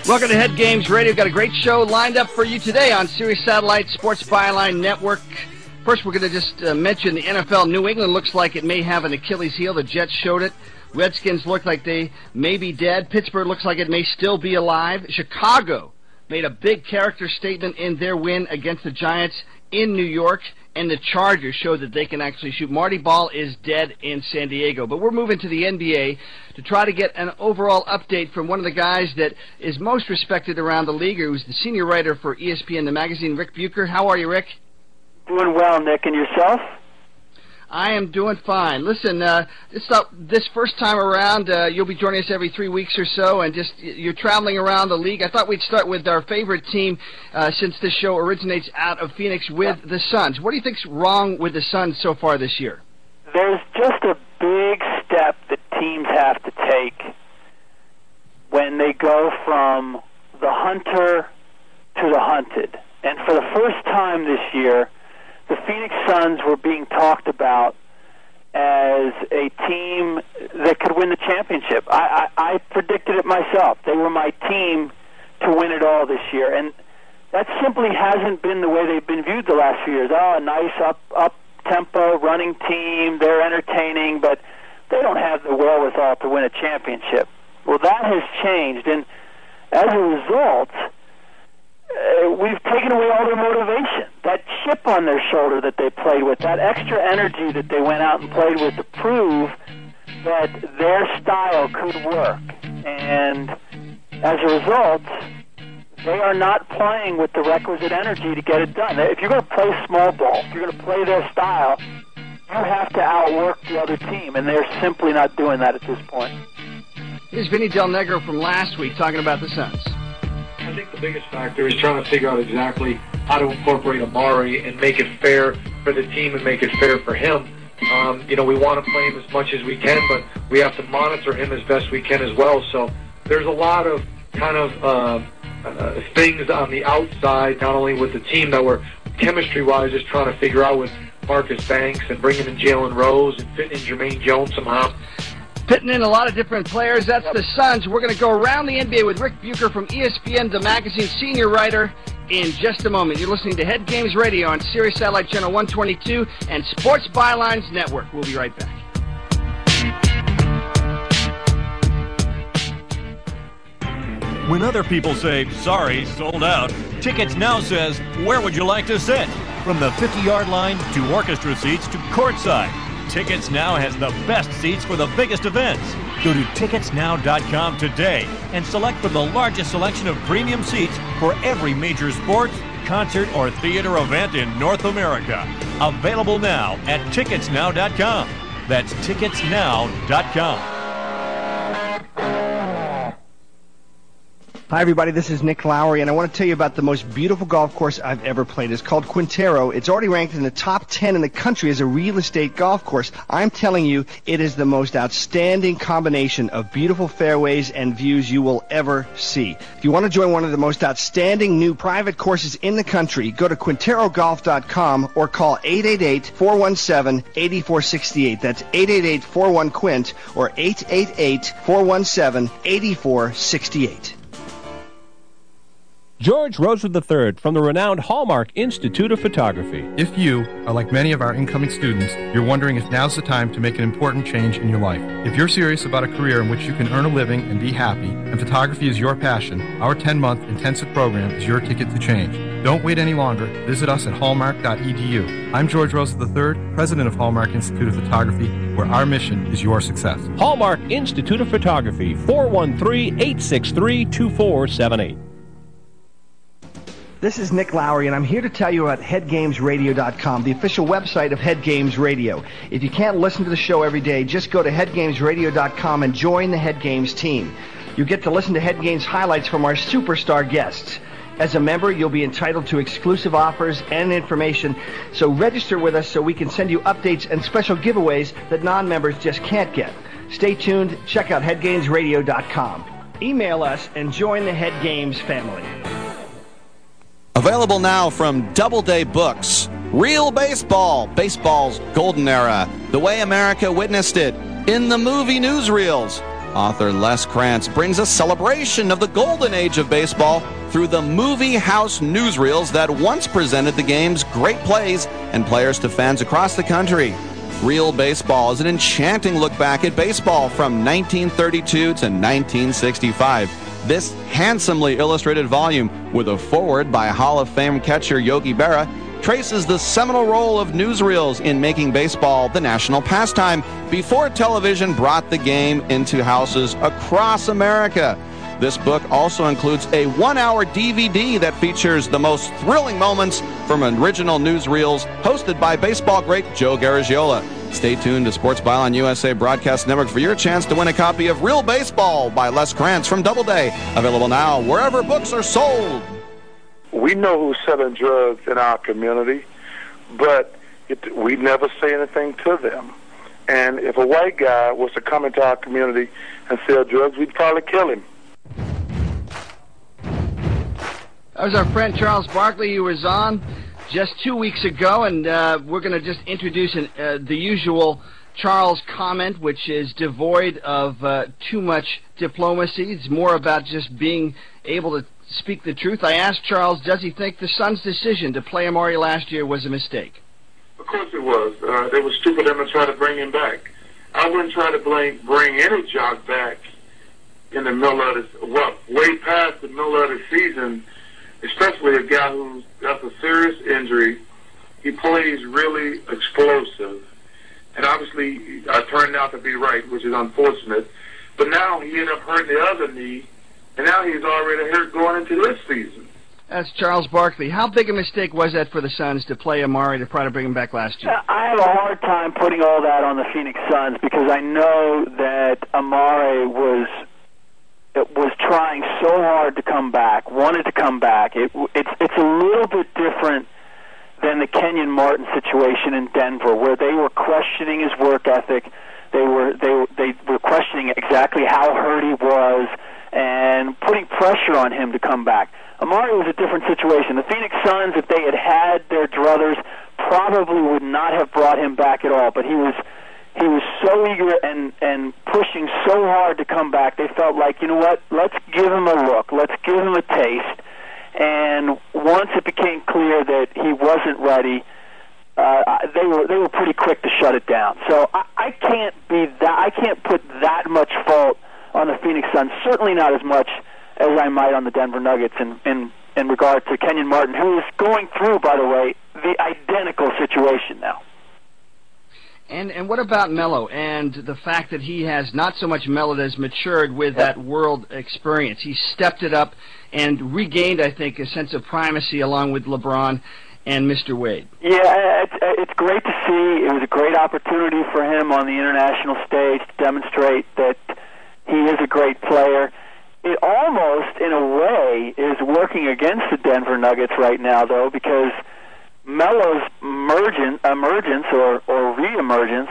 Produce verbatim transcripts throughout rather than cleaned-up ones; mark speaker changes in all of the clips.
Speaker 1: Welcome to Head Games Radio. Got a great show lined up for you today on Sirius Satellite Sports Byline Network. First, we're going to just uh, mention the N F L. New England looks like it may have an Achilles heel. The Jets showed it. Redskins look like they may be dead. Pittsburgh looks like it may still be alive. Chicago made a big character statement in their win against the Giants in New York. And the Chargers showed that they can actually shoot. Marty Ball is dead in San Diego. But we're moving to the N B A to try to get an overall update from one of the guys that is most respected around the league, who's the senior writer for E S P N, the magazine, Rick Bucher. How are you, Rick?
Speaker 2: Doing well, Nick. And yourself?
Speaker 1: I am doing fine. Listen, uh, this, uh, this first time around, uh, you'll be joining us every three weeks or so, and just you're traveling around the league. I thought we'd start with our favorite team, uh, since this show originates out of Phoenix, with the Suns. What do you think's wrong with the Suns so far this year?
Speaker 2: There's just a big step that teams have to take when they go from the hunter to the hunted. And for the first time this year, the Phoenix Suns were being talked about as a team that could win the championship. I, I, I predicted it myself. They were my team to win it all this year, and that simply hasn't been the way they've been viewed the last few years. Oh, a nice up up tempo running team. They're entertaining, but they don't have the wherewithal to win a championship. Well, that has changed, and as a result, Uh, we've taken away all their motivation. That chip on their shoulder that they played with, that extra energy that they went out and played with to prove that their style could work. And as a result, they are not playing with the requisite energy to get it done. If you're going to play small ball, if you're going to play their style, you have to outwork the other team, and they're simply not doing that at this point.
Speaker 1: Here's Vinny Del Negro from last week talking about the Suns.
Speaker 3: I think the biggest factor is trying to figure out exactly how to incorporate Amari and make it fair for the team and make it fair for him. Um, you know, we want to play him as much as we can, but we have to monitor him as best we can as well. So there's a lot of kind of uh, uh, things on the outside, not only with the team that we're chemistry-wise just trying to figure out with Marcus Banks and bringing in Jalen Rose and fitting in Jermaine Jones somehow.
Speaker 1: Fitting in a lot of different players. That's the Suns. We're going to go around the N B A with Rick Bucher from E S P N, the magazine senior writer, in just a moment. You're listening to Head Games Radio on Sirius Satellite Channel one twenty-two and Sports Bylines Network. We'll be right back.
Speaker 4: When other people say, sorry, sold out, Tickets Now says, where would you like to sit? From the fifty-yard line to orchestra seats to courtside, Tickets Now has the best seats for the biggest events. Go to tickets now dot com today and select from the largest selection of premium seats for every major sports, concert, or theater event in North America. Available now at tickets now dot com. That's tickets now dot com.
Speaker 1: Hi, everybody. This is Nick Lowry, and I want to tell you about the most beautiful golf course I've ever played. It's called Quintero. It's already ranked in the top ten in the country as a real estate golf course. I'm telling you, it is the most outstanding combination of beautiful fairways and views you will ever see. If you want to join one of the most outstanding new private courses in the country, go to quintero golf dot com or call eight eight eight, four one seven, eight four six eight. That's eight eight eight, four one, QUINT or eight eight eight, four one seven, eight four six eight.
Speaker 5: George Rosa the third from the renowned Hallmark Institute of Photography.
Speaker 6: If you are like many of our incoming students, you're wondering if now's the time to make an important change in your life. If you're serious about a career in which you can earn a living and be happy, and photography is your passion, our ten-month intensive program is your ticket to change. Don't wait any longer. Visit us at hallmark dot e d u. I'm George Rosa the third, president of Hallmark Institute of Photography, where our mission is your success.
Speaker 5: Hallmark Institute of Photography, four one three, eight six three, two four seven eight.
Speaker 1: This is Nick Lowry, and I'm here to tell you about head games radio dot com, the official website of Head Games Radio. If you can't listen to the show every day, just go to head games radio dot com and join the Head Games team. You get to listen to Head Games highlights from our superstar guests. As a member, you'll be entitled to exclusive offers and information, so register with us so we can send you updates and special giveaways that non-members just can't get. Stay tuned. Check out head games radio dot com. Email us and join the Head Games family.
Speaker 7: Available now from Doubleday Books. Real Baseball, baseball's golden era, the way America witnessed it, in the movie newsreels. Author Les Krantz brings a celebration of the golden age of baseball through the Movie House newsreels that once presented the game's great plays and players to fans across the country. Real Baseball is an enchanting look back at baseball from nineteen thirty-two to nineteen sixty-five. This handsomely illustrated volume, with a foreword by Hall of Fame catcher Yogi Berra, traces the seminal role of newsreels in making baseball the national pastime before television brought the game into houses across America. This book also includes a one-hour D V D that features the most thrilling moments from original newsreels hosted by baseball great Joe Garagiola. Stay tuned to Sports Byline U S A Broadcast Network for your chance to win a copy of Real Baseball by Les Krantz from Doubleday. Available now wherever books are sold.
Speaker 8: We know who's selling drugs in our community, but it, we never say anything to them. And if a white guy was to come into our community and sell drugs, we'd probably kill him.
Speaker 1: That was our friend Charles Barkley, who was on just two weeks ago, and uh, we're going to just introduce an, uh, the usual Charles comment, which is devoid of uh, too much diplomacy. It's more about just being able to speak the truth. I asked Charles, does he think the Suns' decision to play Amari last year was a mistake?
Speaker 8: Of course it was. Uh, it was stupid of them to try to bring him back. I wouldn't try to blame, bring any jock back in the middle of this, well, way past the middle of the season, especially a guy who's got a serious injury. He plays really explosive. And obviously, I turned out to be right, which is unfortunate. But now he ended up hurting the other knee, and now he's already hurt going into this season.
Speaker 1: That's Charles Barkley. How big a mistake was that for the Suns to play Amari to try to bring him back last year?
Speaker 2: I have a hard time putting all that on the Phoenix Suns because I know that Amari was was trying so hard to come back, wanted to come back. It, it's it's a little bit different than the Kenyon Martin situation in Denver, where they were questioning his work ethic. They were they were, they were questioning exactly how hurt he was and putting pressure on him to come back. Amari was a different situation. The Phoenix Suns, if they had had their druthers, probably would not have brought him back at all. But he was he was so eager and, and pushing so hard to come back, they felt like, you know what, let's give him a look. Let's give him a taste. And once it became clear that he wasn't ready, uh, they were they were pretty quick to shut it down. So I, I can't be that I can't put that much fault on the Phoenix Suns. Certainly not as much as I might on the Denver Nuggets in, in, in regard to Kenyon Martin, who is going through, by the way, the identical situation now.
Speaker 1: And and what about Melo and the fact that he has not so much mellowed as matured with that world experience? He stepped it up and regained, I think, a sense of primacy along with LeBron and Mister Wade.
Speaker 2: Yeah, it's, it's great to see. It was a great opportunity for him on the international stage to demonstrate that he is a great player. It almost, in a way, is working against the Denver Nuggets right now, though, because Melo's emergence, emergence or, or re-emergence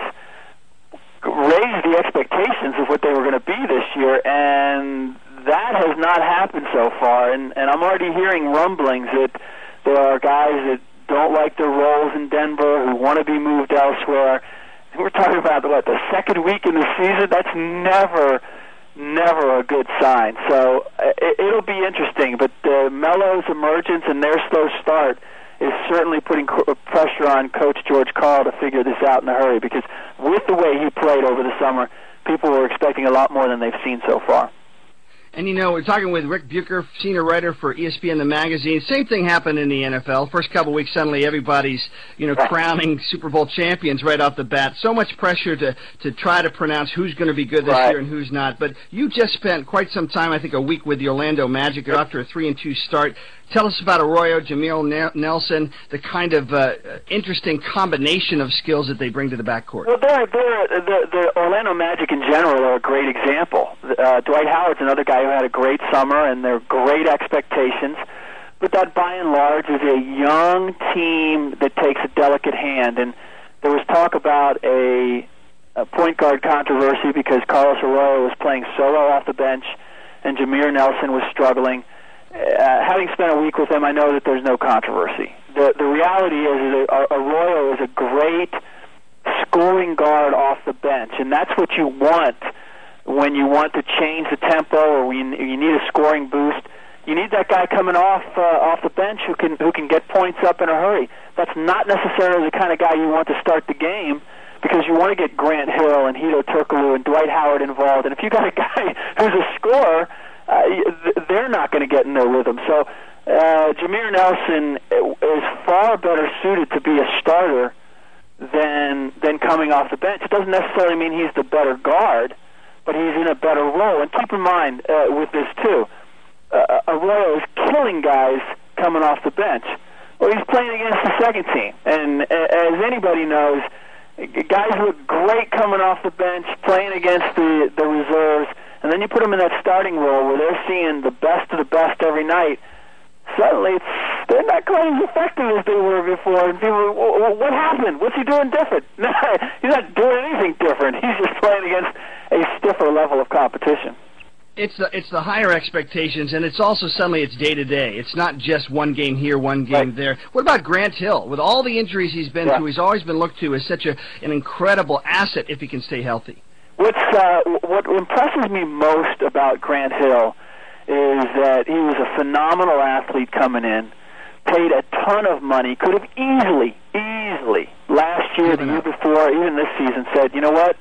Speaker 2: raised the expectations of what they were going to be this year, and that has not happened so far. And, and I'm already hearing rumblings that there are guys that don't like their roles in Denver, who want to be moved elsewhere. And we're talking about, what, the second week in the season? That's never... never a good sign. So it, it'll be interesting. But uh, Melo's emergence and their slow start is certainly putting co- pressure on Coach George Karl to figure this out in a hurry, because with the way he played over the summer, people were expecting a lot more than they've seen so far.
Speaker 1: And, you know, we're talking with Rick Bucher, senior writer for E S P N The Magazine. Same thing happened in the N F L. First couple of weeks, suddenly everybody's, you know, crowning Super Bowl champions right off the bat. So much pressure to, to try to pronounce who's going to be good this
Speaker 2: right.
Speaker 1: year and who's not. But you just spent quite some time, I think a week, with the Orlando Magic after a three and two start. Tell us about Arroyo, Jameer Nelson, the kind of uh, interesting combination of skills that they bring to the backcourt.
Speaker 2: Well, they're, they're, the, the Orlando Magic in general are a great example. Uh, Dwight Howard's another guy who had a great summer, and they're great expectations. But that, by and large, is a young team that takes a delicate hand. And there was talk about a, a point guard controversy because Carlos Arroyo was playing solo off the bench, and Jameer Nelson was struggling. Uh, having spent a week with him, I know that there's no controversy. The the reality is, is that Arroyo is a great scoring guard off the bench, and that's what you want when you want to change the tempo or when you, you need a scoring boost, you need that guy coming off uh, off the bench who can who can get points up in a hurry. That's not necessarily the kind of guy you want to start the game, because you want to get Grant Hill and Hedo Turkoglu and Dwight Howard involved. And if you got a guy who's a scorer, uh, they're not going to get in their rhythm. So uh, Jameer Nelson is far better suited to be a starter than than coming off the bench. It doesn't necessarily mean he's the better guard, but he's in a better role. And keep in mind uh, with this too, uh, Arroyo is killing guys coming off the bench. Well, he's playing against the second team, and uh, as anybody knows, guys look great coming off the bench, playing against the, the reserves, and then you put them in that starting role where they're seeing the best of the best every night. Suddenly, it's, they're not quite as effective as they were before. And people, what happened? What's he doing different? No, he's not doing anything different. He's just playing against a stiffer level of competition.
Speaker 1: It's the it's the higher expectations, and it's also suddenly it's day to day. It's not just one game here, one game
Speaker 2: right.
Speaker 1: there. What about Grant Hill? With all the injuries he's been
Speaker 2: yeah.
Speaker 1: through, he's always been looked to as such a an incredible asset if he can stay healthy.
Speaker 2: What's uh, what impresses me most about Grant Hill is that he was a phenomenal athlete coming in, paid a ton of money, could have easily, easily last year, the year before, even this season, said, you know what?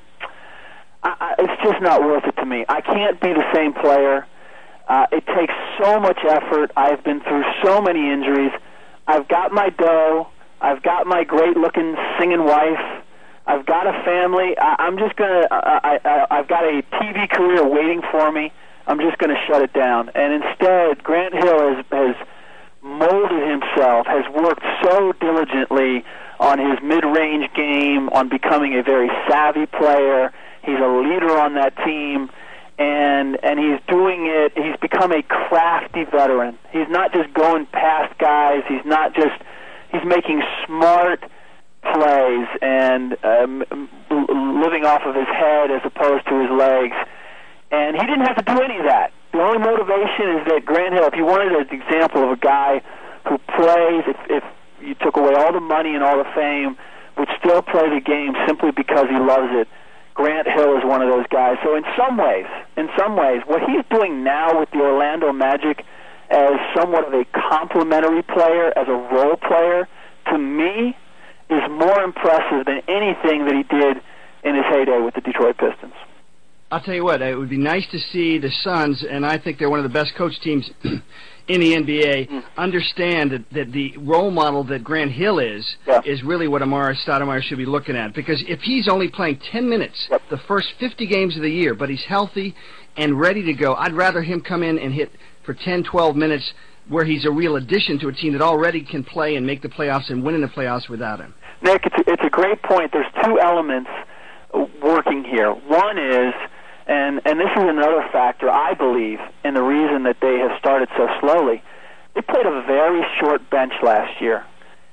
Speaker 2: I, I, it's just not worth it to me. I can't be the same player. Uh, it takes so much effort. I've been through so many injuries. I've got my dough. I've got my great-looking singing wife. I've got a family. I, I'm just gonna. I, I, I've got a T V career waiting for me. I'm just going to shut it down. And instead, Grant Hill has, has molded himself, has worked so diligently on his mid-range game, on becoming a very savvy player. He's a leader on that team, and and he's doing it. He's become a crafty veteran. He's not just going past guys. He's not just. He's making smart plays and um, living off of his head as opposed to his legs. And he didn't have to do any of that. The only motivation is that Grant Hill, if you wanted an example of a guy who plays, if, if you took away all the money and all the fame, would still play the game simply because he loves it, Grant Hill is one of those guys. So in some ways, in some ways, what he's doing now with the Orlando Magic as somewhat of a complementary player, as a role player, to me, is more impressive than anything that he did in his heyday with the Detroit Pistons.
Speaker 1: I'll tell you what, it would be nice to see the Suns, and I think they're one of the best coach teams in the N B A, mm. understand that, that the role model that Grant Hill is,
Speaker 2: yeah.
Speaker 1: is really what Amara Stoudemire should be looking at. Because if he's only playing ten minutes
Speaker 2: yep.
Speaker 1: the first fifty games of the year, but he's healthy and ready to go, I'd rather him come in and hit for ten, twelve minutes where he's a real addition to a team that already can play and make the playoffs and win in the playoffs without him.
Speaker 2: Nick, it's a, it's a great point. There's two elements working here. One is, and, and this is another factor, I believe, in the reason that they have started so slowly. They played a very short bench last year,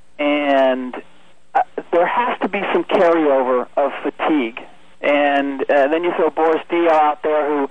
Speaker 2: and uh, there has to be some carryover of fatigue. And uh, then you throw Boris Diaw out there, who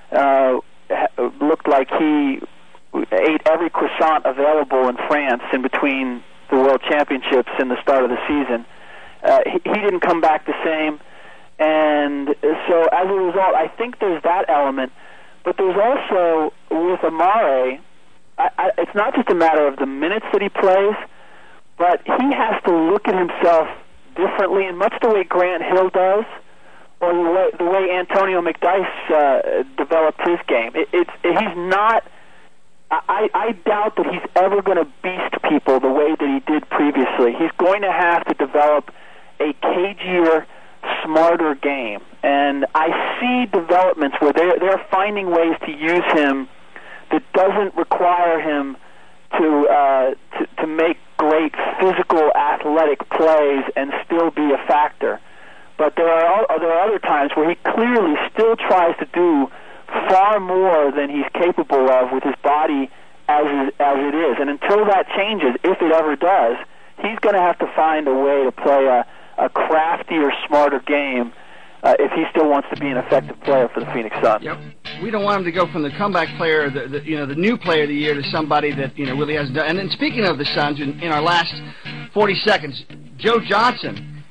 Speaker 2: uh, looked like he ate every croissant available in France in between the World Championships and the start of the season. Uh, he, he didn't come back the same. And so as a result, I think there's that element. But there's also, with Amare, I, I, it's not just a matter of the minutes that he plays, but he has to look at himself differently, in much the way Grant Hill does, or the way, the way Antonio McDyess uh, developed his game. It, it's he's not. I, I doubt that he's ever going to beast people the way that he did previously. He's going to have to develop a cagier, smarter game. And I see developments where they're, they're finding ways to use him that doesn't require him to, uh, to, to make great physical, athletic plays and still be a factor. But there are, there are other times where he clearly still tries to do far more than he's capable of with his body as as it is. And until that changes, if it ever does, he's going to have to find a way to play a, a craftier, smarter game uh, if he still wants to be an effective player for the Phoenix Suns.
Speaker 1: Yep. We don't want him to go from the comeback player, the, the you know the new player of the year, to somebody that you know really hasn't done. And then speaking of the Suns, in, in our last forty seconds, Joe Johnson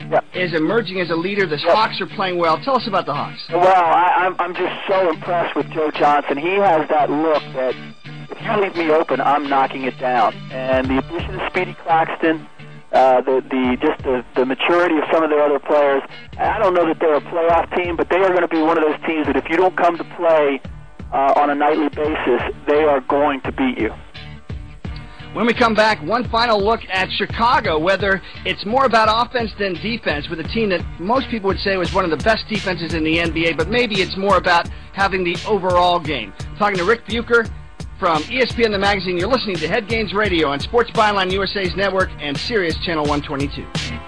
Speaker 2: yep.
Speaker 1: is emerging as a leader. The
Speaker 2: yep.
Speaker 1: Hawks are playing well. Tell us about the Hawks.
Speaker 2: Well, I, I'm, I'm just so impressed with Joe Johnson. He has that look that if you leave me open, I'm knocking it down. And the addition of Speedy Claxton, uh, the, the just the, the maturity of some of their other players, I don't know that they're a playoff team, but they are going to be one of those teams that if you don't come to play uh, on a nightly basis, they are going to beat you.
Speaker 1: When we come back, one final look at Chicago, whether it's more about offense than defense, with a team that most people would say was one of the best defenses in the N B A, but maybe it's more about having the overall game. Talking to Rick Bucher from E S P N The Magazine. You're listening to Head Games Radio on Sports Byline U S A's network and Sirius Channel one twenty-two.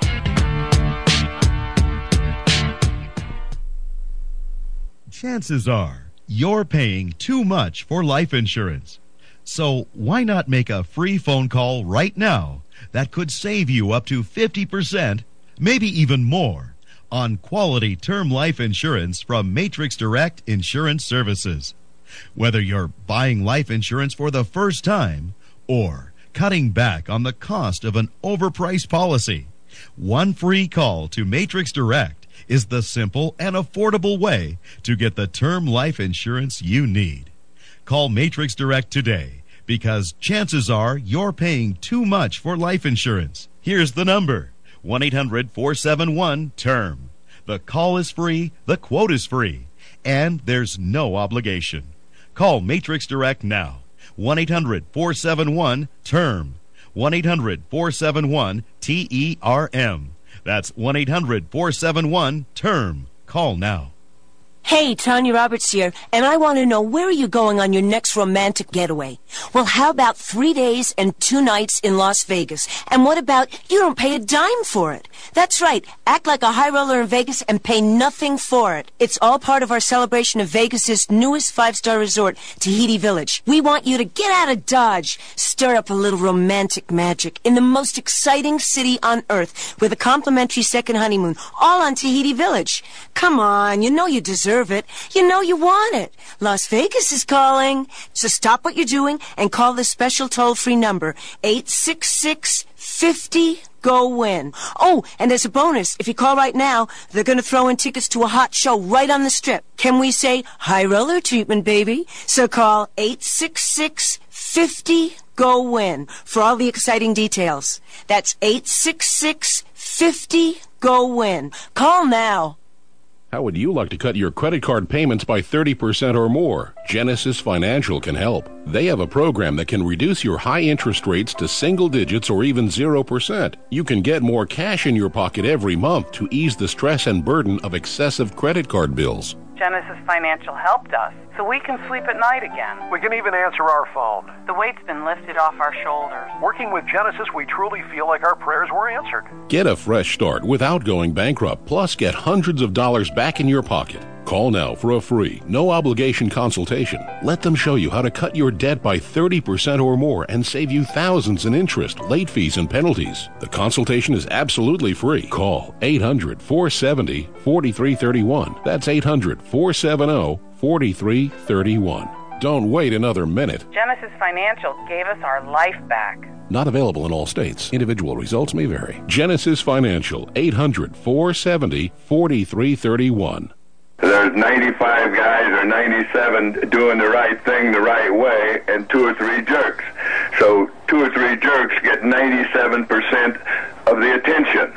Speaker 9: Chances are you're paying too much for life insurance. So why not make a free phone call right now that could save you up to fifty percent, maybe even more, on quality term life insurance from Matrix Direct Insurance Services. Whether you're buying life insurance for the first time or cutting back on the cost of an overpriced policy, one free call to Matrix Direct is the simple and affordable way to get the term life insurance you need. Call Matrix Direct today, because chances are you're paying too much for life insurance. Here's the number, one eight hundred four seven one term. The call is free, the quote is free, and there's no obligation. Call Matrix Direct now, one eight hundred four seven one term, one eight hundred four seven one T E R M. That's one eight hundred four seven one term. Call now.
Speaker 10: Hey, Tanya Roberts here, and I want to know, where are you going on your next romantic getaway? Well, how about three days and two nights in Las Vegas? And what about you don't pay a dime for it? That's right. Act like a high roller in Vegas and pay nothing for it. It's all part of our celebration of Vegas's newest five-star resort, Tahiti Village. We want you to get out of Dodge, stir up a little romantic magic in the most exciting city on earth with a complimentary second honeymoon, all on Tahiti Village. Come on, you know you deserve it. You know you want it. Las Vegas is calling. So stop what you're doing and call the special toll-free number, eight six six, five zero, go win. Oh, and there's a bonus. If you call right now, they're going to throw in tickets to a hot show right on the Strip. Can we say high roller treatment, baby? So call eight six six, five zero, go win for all the exciting details. That's eight six six, five zero, go win. Call now.
Speaker 5: How would you like to cut your credit card payments by thirty percent or more? Genesis Financial can help. They have a program that can reduce your high interest rates to single digits or even zero percent. You can get more cash in your pocket every month to ease the stress and burden of excessive credit card bills.
Speaker 11: Genesis Financial helped us, so we can sleep at night again.
Speaker 12: We can even answer our phone.
Speaker 11: The weight's been lifted off our shoulders.
Speaker 12: Working with Genesis, we truly feel like our prayers were answered.
Speaker 5: Get a fresh start without going bankrupt, plus get hundreds of dollars back in your pocket. Call now for a free, no-obligation consultation. Let them show you how to cut your debt by thirty percent or more and save you thousands in interest, late fees, and penalties. The consultation is absolutely free. Call eight hundred, four seven zero, four three three one. That's eight hundred, four seven zero, four three three one. Don't wait another minute.
Speaker 11: Genesis Financial gave us our life back.
Speaker 5: Not available in all states. Individual results may vary. Genesis Financial, eight hundred, four seven zero, four three three one.
Speaker 13: There's ninety-five guys or ninety-seven doing the right thing the right way and two or three jerks. So two or three jerks get ninety-seven percent of the attention.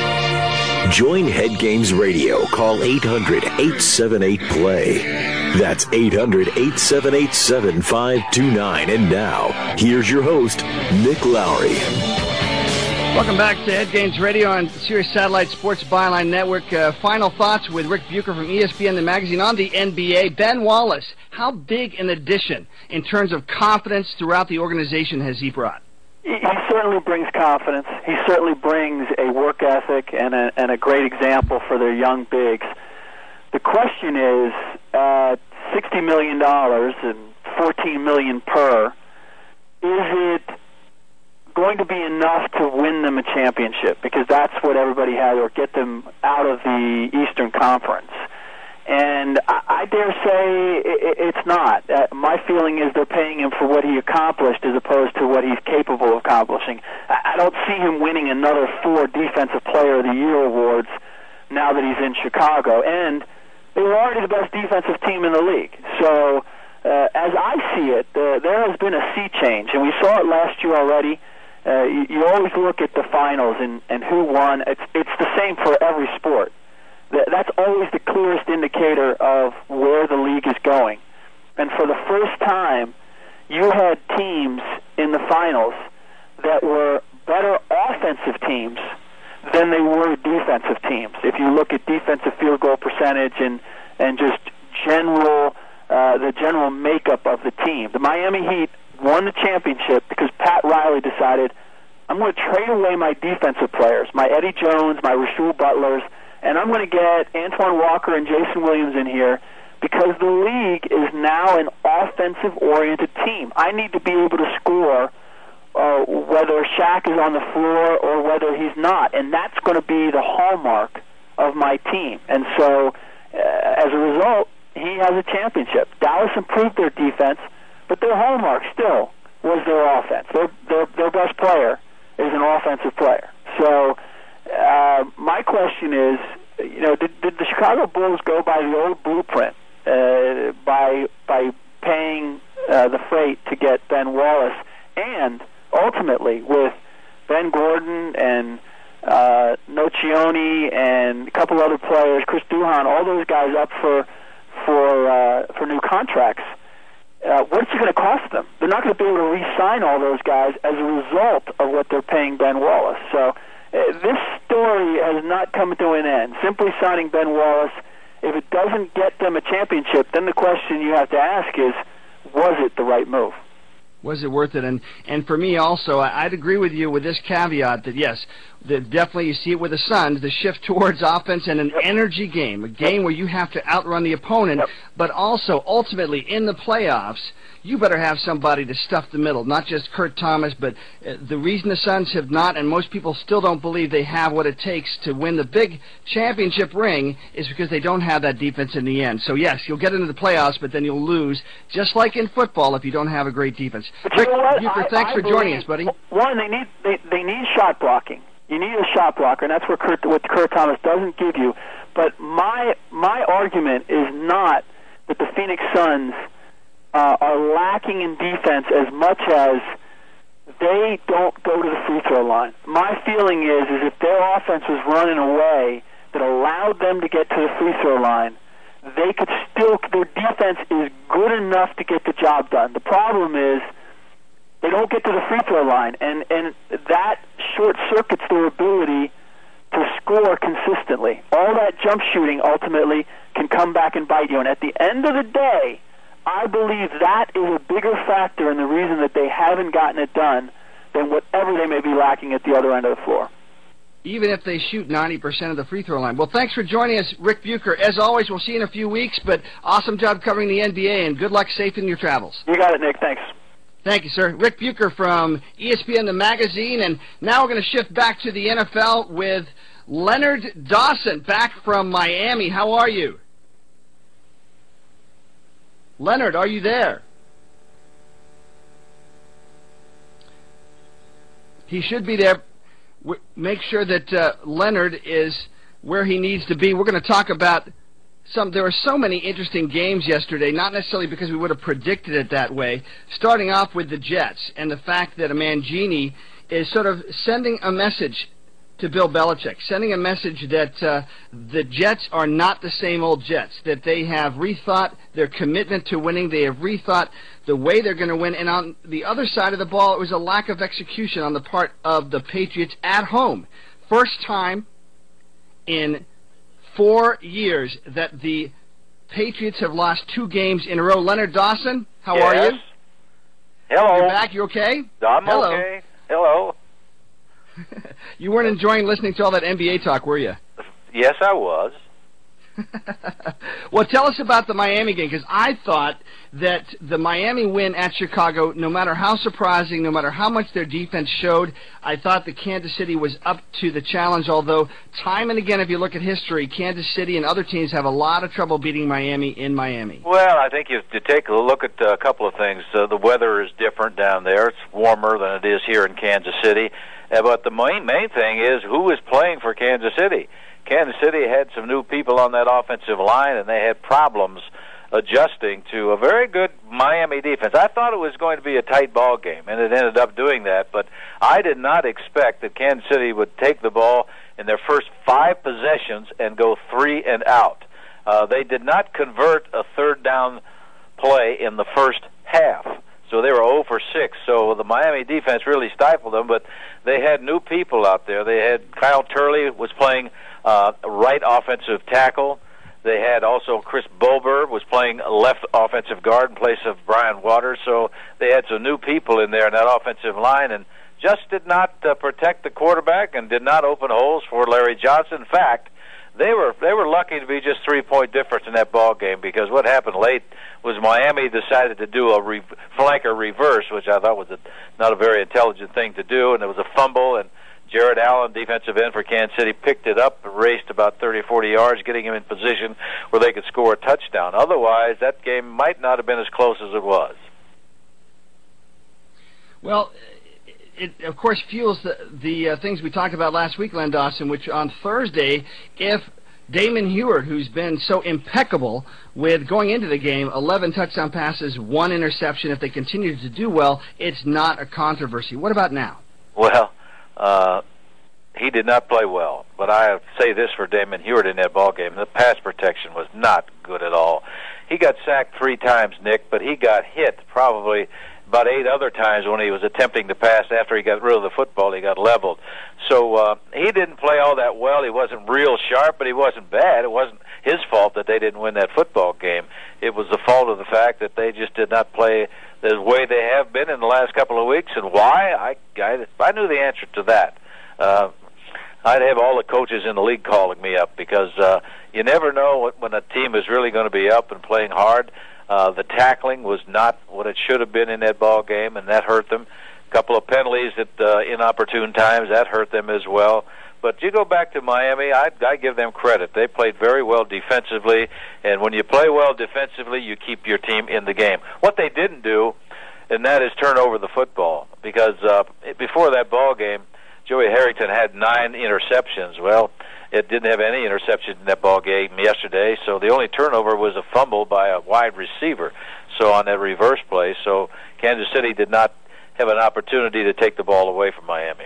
Speaker 14: Join Head Games Radio. Call eight hundred, eight seven eight, play. That's eight hundred, eight seven eight, seven five two nine. And now, here's your host, Nick Lowry.
Speaker 1: Welcome back to Head Games Radio on Sirius Satellite Sports Byline Network. Uh, final thoughts with Rick Bucher from E S P N The Magazine on the N B A. Ben Wallace, how big an addition in terms of confidence throughout the organization has he brought?
Speaker 2: He, he certainly brings confidence. He certainly brings a work ethic and a, and a great example for their young bigs. The question is, uh, sixty million dollars and fourteen million dollars per, is it going to be enough to win them a championship? Because that's what everybody had, or get them out of the Eastern Conference. And I, I dare say it, it's not. Uh, my feeling is they're paying him for what he accomplished as opposed to what he's capable of accomplishing. I, I don't see him winning another four Defensive Player of the Year awards now that he's in Chicago. And they were already the best defensive team in the league. So uh, as I see it, uh, there has been a sea change. And we saw it last year already. Uh, you, you always look at the finals and, and who won. It's, it's the same for every sport. That's always the clearest indicator of where the league is going. And for the first time, you had teams in the finals that were better offensive teams than they were defensive teams. If you look at defensive field goal percentage and, and just general uh, the general makeup of the team. The Miami Heat won the championship because Pat Riley decided, I'm going to trade away my defensive players, my Eddie Jones, my Rasheed Butlers, and I'm going to get Antoine Walker and Jason Williams in here because the league is now an offensive-oriented team. I need to be able to score uh, whether Shaq is on the floor or whether he's not, and that's going to be the hallmark of my team. And so, uh, as a result, he has a championship. Dallas improved their defense, but their hallmark still was their offense. Their, their, their best player is an offensive player. So, Uh, my question is, you know, did, did the Chicago Bulls go by the old blueprint uh, by by paying uh, the freight to get Ben Wallace, and ultimately with Ben Gordon and uh, Nocioni and a couple other players, Chris Duhon, all those guys up for for uh, for new contracts? Uh, what's it going to cost them? They're not going to be able to re-sign all those guys as a result of what they're paying Ben Wallace. So. Uh, this story has not come to an end. Simply signing Ben Wallace, if it doesn't get them a championship, then the question you have to ask is, was it the right move?
Speaker 1: Was it worth it? And and for me also, I'd agree with you with this caveat that, yes, that definitely you see it with the Suns, the shift towards offense and an yep. energy game, a game where you have to outrun the opponent, yep. but also ultimately in the playoffs, you better have somebody to stuff the middle, not just Kurt Thomas, but uh, the reason the Suns have not, and most people still don't believe they have what it takes to win the big championship ring, is because they don't have that defense in the end. So, yes, you'll get into the playoffs, but then you'll lose, just like in football, if you don't have a great defense.
Speaker 2: But
Speaker 1: Rick
Speaker 2: you know what?
Speaker 1: Bucher,
Speaker 2: I,
Speaker 1: thanks
Speaker 2: I
Speaker 1: for
Speaker 2: believe,
Speaker 1: joining us, buddy.
Speaker 2: One, they need they, they need shot blocking. You need a shot blocker, and that's what Kurt, what Kurt Thomas doesn't give you. But my my argument is not that the Phoenix Suns uh, are lacking in defense as much as they don't go to the free throw line. My feeling is is if their offense was run in a way that allowed them to get to the free throw line, they could still, their defense is good enough to get the job done. The problem is they don't get to the free throw line, and, and that short-circuits their ability to score consistently. All that jump shooting ultimately can come back and bite you, and at the end of the day, I believe that is a bigger factor in the reason that they haven't gotten it done than whatever they may be lacking at the other end of the floor.
Speaker 1: Even if they shoot ninety percent of the free throw line. Well, thanks for joining us, Rick Bucher. As always, we'll see you in a few weeks, but awesome job covering the N B A, and good luck safe in your travels.
Speaker 2: You got it, Nick. Thanks.
Speaker 1: Thank you, sir. Rick Bucher from E S P N The Magazine, and now we're going to shift back to the N F L with Leonard Dawson, back from Miami. How are you? Leonard, are you there? He should be there. Make sure that uh, Leonard is where he needs to be. We're going to talk about some. There were so many interesting games yesterday, not necessarily because we would have predicted it that way. Starting off with the Jets and the fact that Mangini is sort of sending a message to Bill Belichick, sending a message that uh, the Jets are not the same old Jets, that they have rethought their commitment to winning, they have rethought the way they're going to win, and on the other side of the ball, it was a lack of execution on the part of the Patriots at home. First time in four years that the Patriots have lost two games in a row. Leonard Dawson, how
Speaker 15: yes.
Speaker 1: are you?
Speaker 15: Hello.
Speaker 1: You're back, you okay?
Speaker 15: I'm
Speaker 1: Hello.
Speaker 15: okay. Hello.
Speaker 1: You weren't enjoying listening to all that N B A talk, were you?
Speaker 15: Yes, I was.
Speaker 1: Well, tell us about the Miami game, because I thought that the Miami win at Chicago, no matter how surprising, no matter how much their defense showed, I thought that Kansas City was up to the challenge, although time and again, if you look at history, Kansas City and other teams have a lot of trouble beating Miami in Miami.
Speaker 16: Well, I think you have to take a look at a couple of things. Uh, the weather is different down there. It's warmer than it is here in Kansas City. Uh, but the main, main thing is who is playing for Kansas City. Kansas City had some new people on that offensive line, and they had problems adjusting to a very good Miami defense. I thought it was going to be a tight ball game, and it ended up doing that. But I did not expect that Kansas City would take the ball in their first five possessions and go three and out. Uh, they did not convert a third down play in the first half. So they were zero for six. So the Miami defense really stifled them, but they had new people out there. They had Kyle Turley was playing uh, right offensive tackle. They had also Chris Bober was playing left offensive guard in place of Brian Waters. So they had some new people in there in that offensive line and just did not uh, protect the quarterback and did not open holes for Larry Johnson. In fact, They were they were lucky to be just three point difference in that ball game, because what happened late was Miami decided to do a re- flanker reverse, which I thought was a, not a very intelligent thing to do, and there was a fumble, and Jared Allen, defensive end for Kansas City, picked it up, raced about thirty, forty yards, getting him in position where they could score a touchdown. Otherwise, that game might not have been as close as it was.
Speaker 1: Well, it, of course, fuels the, the uh, things we talked about last week, Len Dawson, which on Thursday, if Damon Huard, who's been so impeccable with going into the game, eleven touchdown passes, one interception, if they continue to do well, it's not a controversy. What about now?
Speaker 16: Well, uh, he did not play well, but I say this for Damon Huard in that ball game. The pass protection was not good at all. He got sacked three times, Nick, but he got hit probably about eight other times when he was attempting to pass. After he got rid of the football, he got leveled. So uh, he didn't play all that well. He wasn't real sharp, but he wasn't bad. It wasn't his fault that they didn't win that football game. It was the fault of the fact that they just did not play the way they have been in the last couple of weeks. And why? I, I, I knew the answer to that. Uh, I'd have all the coaches in the league calling me up, because uh, you never know when a team is really going to be up and playing hard. Uh, the tackling was not what it should have been in that ball game, and that hurt them. A couple of penalties at uh, inopportune times, that hurt them as well. But you go back to Miami, I, I give them credit. They played very well defensively, and when you play well defensively, you keep your team in the game. What they didn't do, and that is turn over the football, because uh, before that ball game, Joey Harrington had nine interceptions. Well, it didn't have any interceptions in that ball game yesterday, so the only turnover was a fumble by a wide receiver. So on that reverse play, so Kansas City did not have an opportunity to take the ball away from Miami.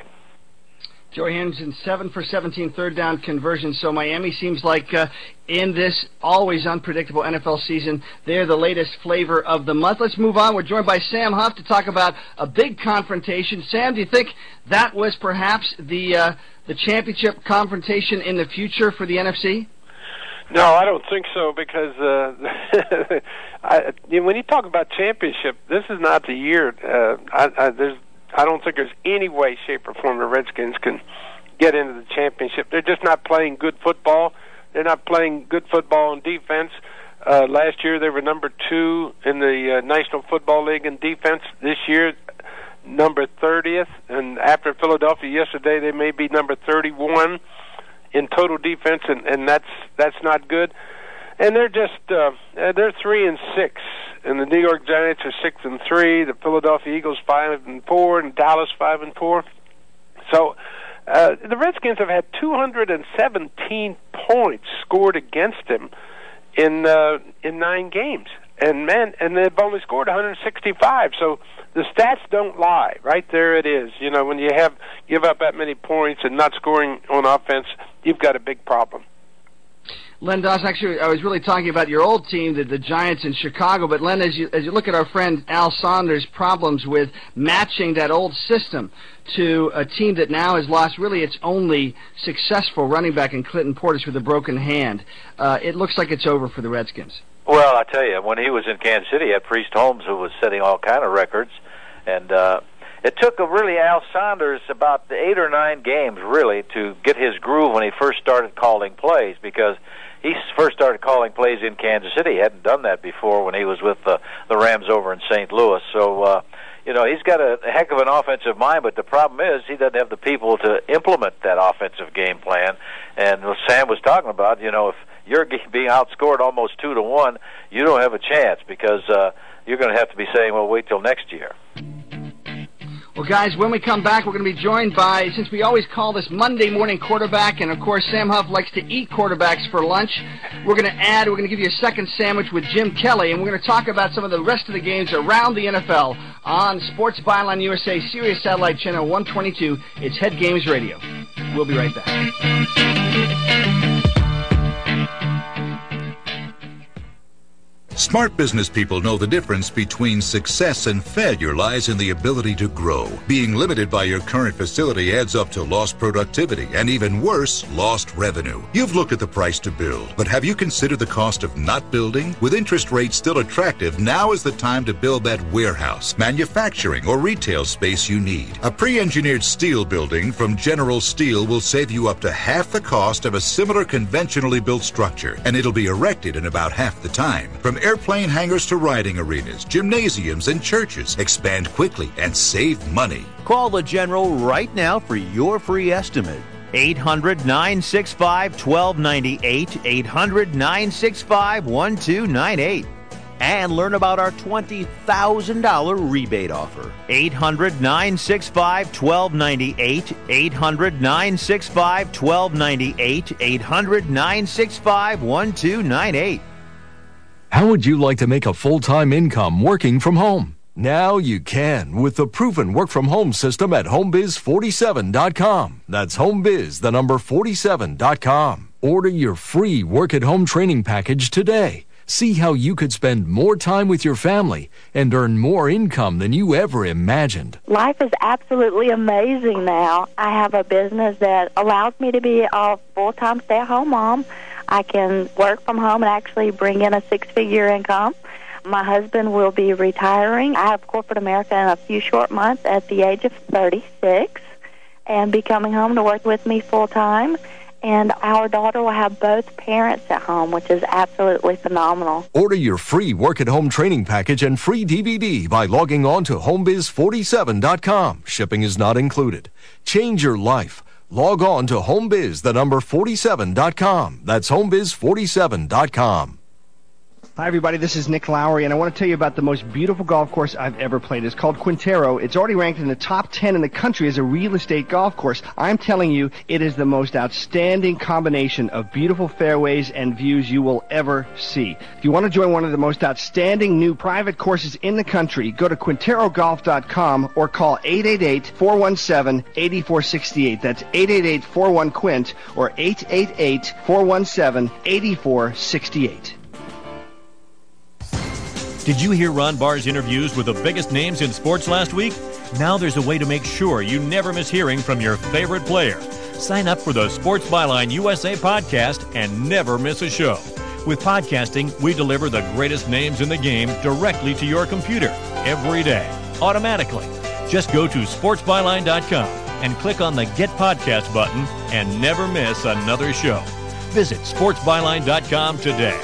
Speaker 1: Joey Harrington, seven for seventeen third down conversions. So Miami seems like uh, in this always unpredictable N F L season, they're the latest flavor of the month. Let's move on. We're joined by Sam Huff to talk about a big confrontation. Sam, do you think that was perhaps the uh, the championship confrontation in the future for the N F C?
Speaker 17: No, I don't think so, because uh, I, you know, when you talk about championship, this is not the year. Uh, I, I, there's I don't think there's any way, shape, or form the Redskins can get into the championship. They're just not playing good football. They're not playing good football on defense. Uh, last year they were number two in the uh, National Football League in defense. This year, number thirtieth. And after Philadelphia yesterday, they may be number thirty-one in total defense, and, and that's that's not good. And they're just uh, they're three and six, and the New York Giants are six and three. The Philadelphia Eagles five and four, and Dallas five and four. So uh, the Redskins have had two hundred and seventeen points scored against them in uh, in nine games, and man, and they've only scored one hundred sixty-five. So the stats don't lie. Right there, it is. You know, when you have give up that many points and not scoring on offense, you've got a big problem.
Speaker 1: Len Dawson, actually, I was really talking about your old team, the, the Giants in Chicago. But Len, as you as you look at our friend Al Saunders' problems with matching that old system to a team that now has lost really its only successful running back in Clinton Portis with a broken hand, uh, it looks like it's over for the Redskins.
Speaker 16: Well, I tell you, when he was in Kansas City, he had Priest Holmes, who was setting all kind of records, and uh, it took a really Al Saunders about eight or nine games really to get his groove when he first started calling plays, because he first started calling plays in Kansas City. He hadn't done that before when he was with uh, the Rams over in Saint Louis. So, uh, you know, he's got a heck of an offensive mind, but the problem is he doesn't have the people to implement that offensive game plan. And what Sam was talking about, you know, if you're being outscored almost two to one, you don't have a chance because uh, you're going to have to be saying, well, wait till next year.
Speaker 1: Well, guys, when we come back, we're going to be joined by, since we always call this Monday Morning Quarterback, and, of course, Sam Huff likes to eat quarterbacks for lunch, we're going to add, we're going to give you a second sandwich with Jim Kelly, and we're going to talk about some of the rest of the games around the N F L on Sports Byline U S A, Sirius Satellite Channel one twenty-two. It's Head Games Radio. We'll be right back.
Speaker 18: Smart business people know the difference between success and failure lies in the ability to grow. Being limited by your current facility adds up to lost productivity and, even worse, lost revenue. You've looked at the price to build, but have you considered the cost of not building? With interest rates still attractive, now is the time to build that warehouse, manufacturing, or retail space you need. A pre-engineered steel building from General Steel will save you up to half the cost of a similar conventionally built structure, and it'll be erected in about half the time. From airplane hangars to riding arenas, gymnasiums, and churches. Expand quickly and save money.
Speaker 19: Call the General right now for your free estimate. eight hundred, nine six five, one two nine eight, eight hundred, nine six five, one two nine eight. And learn about our twenty thousand dollars rebate offer. eight hundred, nine six five, one two nine eight, eight hundred, nine six five, one two nine eight, eight hundred, nine six five, one two nine eight.
Speaker 20: How would you like to make a full-time income working from home? Now you can with the proven work-from-home system at home biz forty-seven dot com. That's homebiz, the number forty-seven dot com. Order your free work-at-home training package today. See how you could spend more time with your family and earn more income than you ever imagined.
Speaker 21: Life is absolutely amazing now. I have a business that allows me to be a full-time stay-at-home mom. I can work from home and actually bring in a six-figure income. My husband will be retiring out of corporate America in a few short months at the age of thirty-six and be coming home to work with me full-time. And our daughter will have both parents at home, which is absolutely phenomenal.
Speaker 20: Order your free work-at-home training package and free D V D by logging on to home biz forty-seven dot com. Shipping is not included. Change your life. Log on to homebiz, the number forty-seven dot com. That's homebiz forty-seven dot com.
Speaker 1: Hi, everybody. This is Nick Lowry, and I want to tell you about the most beautiful golf course I've ever played. It's called Quintero. It's already ranked in the top ten in the country as a real estate golf course. I'm telling you, it is the most outstanding combination of beautiful fairways and views you will ever see. If you want to join one of the most outstanding new private courses in the country, go to quintero golf dot com or call eight eight eight, four one seven, eight four six eight. That's eight eight eight, four one, Quint or eight eight eight, four one seven, eight four six eight.
Speaker 4: Did you hear Ron Barr's interviews with the biggest names in sports last week? Now there's a way to make sure you never miss hearing from your favorite player. Sign up for the Sports Byline U S A podcast and never miss a show. With podcasting, we deliver the greatest names in the game directly to your computer every day, automatically. Just go to sports byline dot com and click on the Get Podcast button and never miss another show. Visit sports byline dot com today.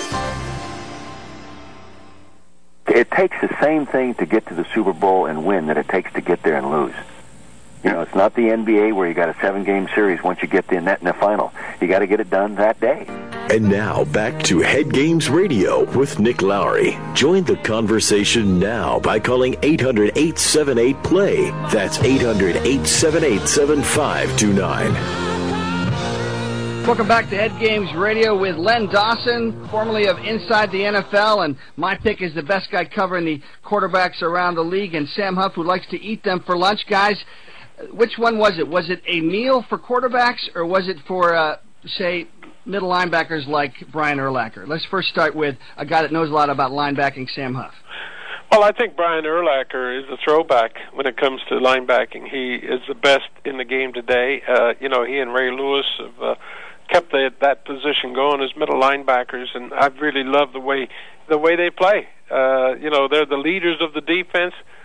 Speaker 22: It takes the same thing to get to the Super Bowl and win that it takes to get there and lose. You know, it's not the N B A where you got a seven-game series once you get the net in the final. You got to get it done that day.
Speaker 14: And now back to Head Games Radio with Nick Lowry. Join the conversation now by calling eight hundred, eight seven eight, play. That's eight hundred, eight seven eight, seven five two nine.
Speaker 1: Welcome back to Head Games Radio with Len Dawson, formerly of Inside the N F L, and my pick is the best guy covering the quarterbacks around the league, and Sam Huff, who likes to eat them for lunch. Guys, which one was it? Was it a meal for quarterbacks, or was it for, uh, say, middle linebackers like Brian Urlacher? Let's first start with a guy that knows a lot about linebacking, Sam Huff.
Speaker 17: Well, I think Brian Urlacher is a throwback when it comes to linebacking. He is the best in the game today. Uh, you know, he and Ray Lewis have uh, kept the, that position going as middle linebackers, and I really love the way the way they play. Uh, you know, they're the leaders of the defense,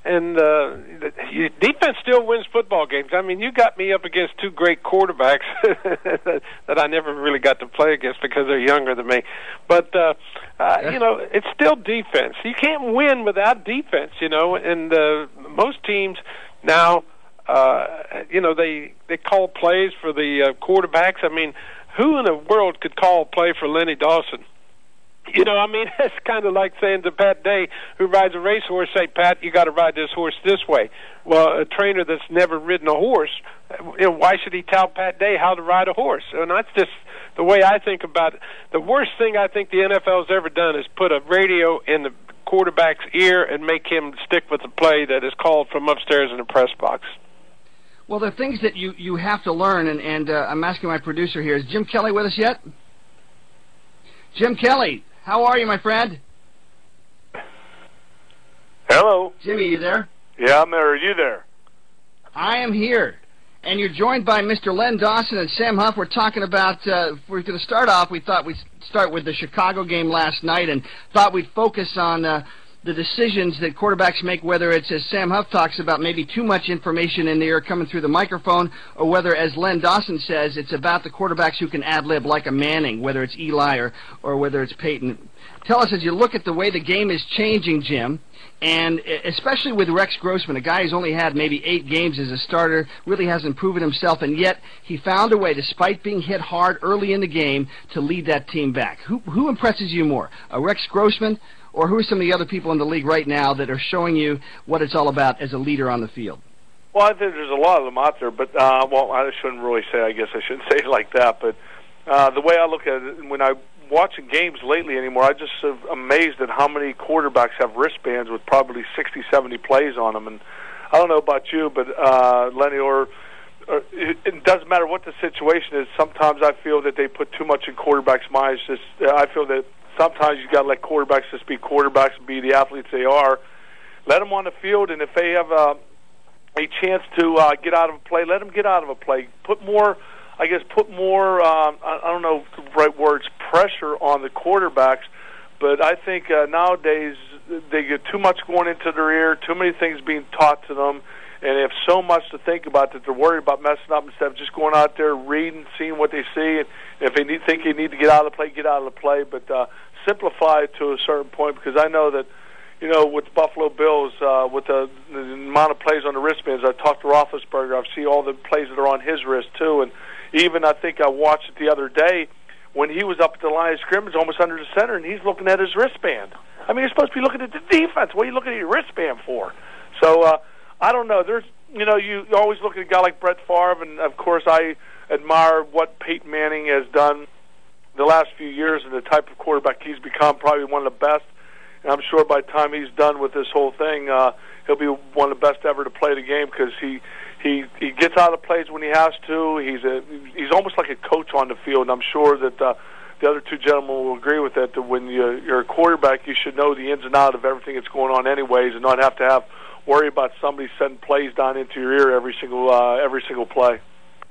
Speaker 17: and uh, defense still wins football games. I mean, you got me up against two great quarterbacks that I never really got to play against because they're younger than me. But, uh, uh, you know, it's still defense. You can't win without defense, you know, and uh, most teams now, uh, you know, they, they call plays for the uh, quarterbacks. I mean, who in the world could call a play for Lenny Dawson? You know, I mean, it's kind of like saying to Pat Day, who rides a racehorse, say, Pat, you got to ride this horse this way. Well, a trainer that's never ridden a horse, you know, why should he tell Pat Day how to ride a horse? And that's just the way I think about it. The worst thing I think the N F L has ever done is put a radio in the quarterback's ear and make him stick with the play that is called from upstairs in the press box.
Speaker 1: Well, the things that you, you have to learn, and, and uh, I'm asking my producer here, is Jim Kelly with us yet? Jim Kelly. How are you, my friend?
Speaker 3: Hello.
Speaker 1: Jimmy, you there?
Speaker 3: Yeah, I'm there. Are you there?
Speaker 1: I am here. And you're joined by Mister Len Dawson and Sam Huff. We're talking about, uh, we're going to start off, we thought we'd start with the Chicago game last night and thought we'd focus on uh, the decisions that quarterbacks make, whether it's, as Sam Huff talks about, maybe too much information in the air coming through the microphone, or whether, as Len Dawson says, it's about the quarterbacks who can ad-lib like a Manning, whether it's Eli or, or whether it's Peyton. Tell us, as you look at the way the game is changing, Jim, and especially with Rex Grossman, a guy who's only had maybe eight games as a starter, really hasn't proven himself, and yet he found a way, despite being hit hard early in the game, to lead that team back. Who, who impresses you more, uh, Rex Grossman, or who are some of the other people in the league right now that are showing you what it's all about as a leader on the field?
Speaker 3: Well, I think there's a lot of them out there, but, uh, well, I shouldn't really say, I guess I shouldn't say it like that, but uh, the way I look at it, when I'm watching games lately anymore, I just am amazed at how many quarterbacks have wristbands with probably sixty, seventy plays on them, and I don't know about you, but, uh, Lenny, or, or it, it doesn't matter what the situation is, sometimes I feel that they put too much in quarterbacks' minds. Just, uh, I feel that sometimes you got to let quarterbacks just be quarterbacks and be the athletes they are. Let them on the field, and if they have uh, a chance to uh, get out of a play, let them get out of a play. Put more, I guess, put more, um, I, I don't know the right words, pressure on the quarterbacks. But I think uh, nowadays they get too much going into their ear, too many things being taught to them, and they have so much to think about that they're worried about messing up instead of just going out there, reading, seeing what they see. And if they need, think they need to get out of the play, get out of the play. But uh, simplify it to a certain point, because I know that, you know, with the Buffalo Bills, uh, with the, the amount of plays on the wristbands, I've talked to Roethlisberger, I've seen all the plays that are on his wrist, too. And even I think I watched it the other day when he was up at the line of scrimmage almost under the center, and he's looking at his wristband. I mean, you're supposed to be looking at the defense. What are you looking at your wristband for? So, uh, I don't know. There's, you know, you always look at a guy like Brett Favre, and, of course, I admire what Peyton Manning has done the last few years and the type of quarterback he's become, probably one of the best. And I'm sure by the time he's done with this whole thing, uh, he'll be one of the best ever to play the game, because he, he he gets out of plays when he has to. He's a he's almost like a coach on the field, and I'm sure that uh, the other two gentlemen will agree with that, that when you, you're a quarterback, you should know the ins and outs of everything that's going on anyways, and not have to have worry about somebody sending plays down into your ear every single uh, every single play.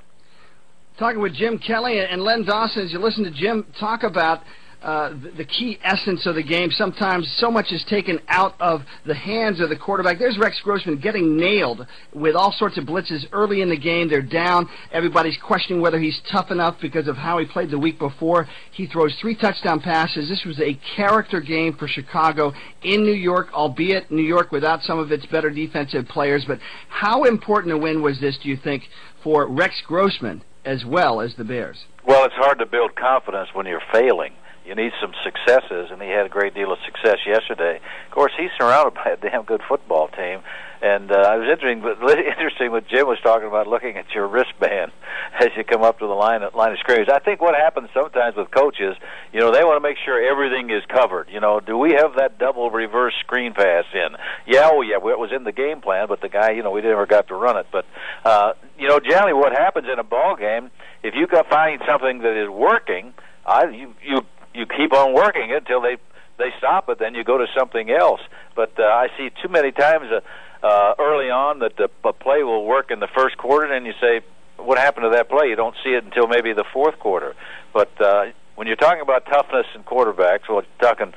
Speaker 1: Talking with Jim Kelly and Len Dawson, as you listen to Jim talk about uh, the, the key essence of the game, sometimes so much is taken out of the hands of the quarterback. There's Rex Grossman getting nailed with all sorts of blitzes early in the game. They're down. Everybody's questioning whether he's tough enough because of how he played the week before. He throws three touchdown passes. This was a character game for Chicago in New York, albeit New York without some of its better defensive players. But how important a win was this, do you think, for Rex Grossman as well as the Bears?
Speaker 16: Well, it's hard to build confidence when you're failing. You need some successes, and he had a great deal of success yesterday. Of course, he's surrounded by a damn good football team, and uh, it was interesting. But interesting what Jim was talking about, looking at your wristband as you come up to the line line of scrimmage. I think what happens sometimes with coaches, you know, they want to make sure everything is covered. You know, do we have that double reverse screen pass in? Yeah, oh yeah, it was in the game plan, but the guy, you know, we never got to run it. But uh, you know, generally, what happens in a ball game, if you can find something that is working, I you you. You keep on working it until they they stop it. Then you go to something else. But uh, I see too many times uh, uh, early on that the a play will work in the first quarter, and you say, "What happened to that play?" You don't see it until maybe the fourth quarter. But uh, when you're talking about toughness in quarterbacks, well, you're talking